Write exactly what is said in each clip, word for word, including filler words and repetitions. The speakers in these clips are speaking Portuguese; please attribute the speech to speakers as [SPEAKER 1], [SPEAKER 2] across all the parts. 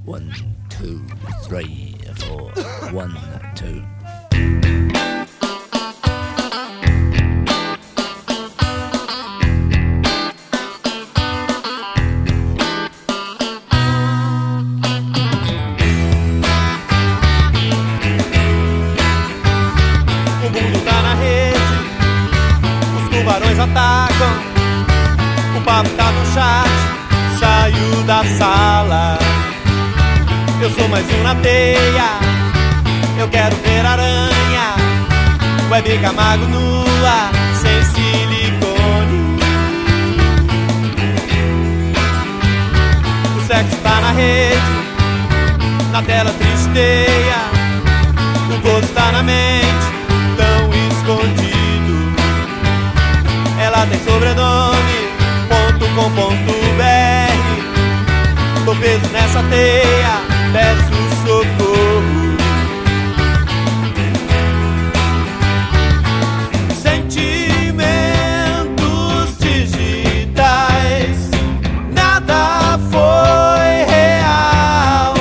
[SPEAKER 1] One, two, three, four. One, two.
[SPEAKER 2] O mundo tá na rede, os tubarões atacam, o papo tá no chat, saiu da sala. Eu sou mais um na teia, eu quero ver aranha, Web Camargo nua, sem silicone. O sexo tá na rede, na tela tristeia, o gosto tá na mente, tão escondido. Ela tem sobrenome, ponto com ponto br. Tô preso nessa teia, peço socorro. Sentimentos digitais, nada foi real.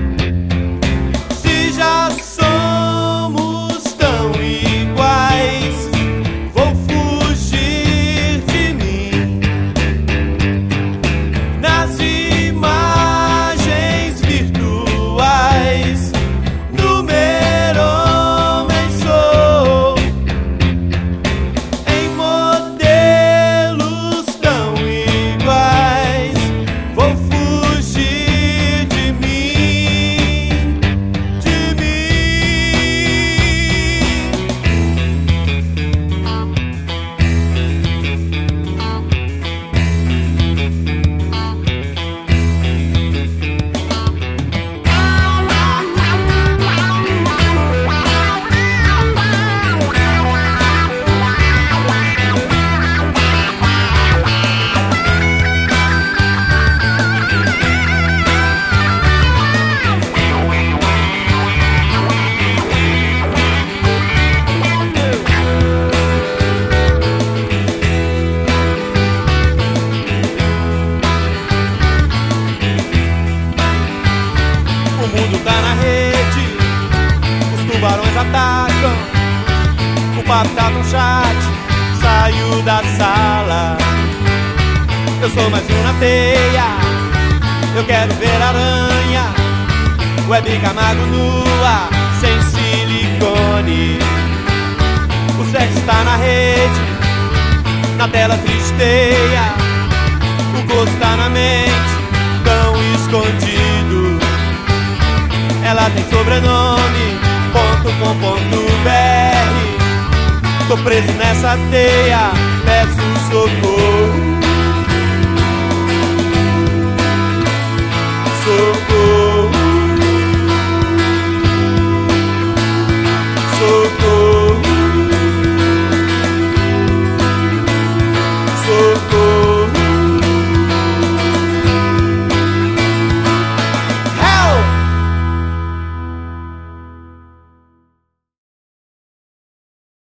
[SPEAKER 2] Se já somos tão iguais, vou fugir de mim. Nas imagens virtuais, número homem sou. Em modelos tão iguais, vou fugir de mim, de mim. O mundo tá na rede, os tubarões atacam, o papo tá no chat, saiu da sala. Eu sou mais um na teia, eu quero ver aranha, Web Camargo nua, sem silicone. O sexo tá na rede, na tela tristeia, o gosto tá na mente, tão escondido. Ela tem sobrenome, ponto com ponto br. Tô preso nessa teia, peço socorro. Socorro.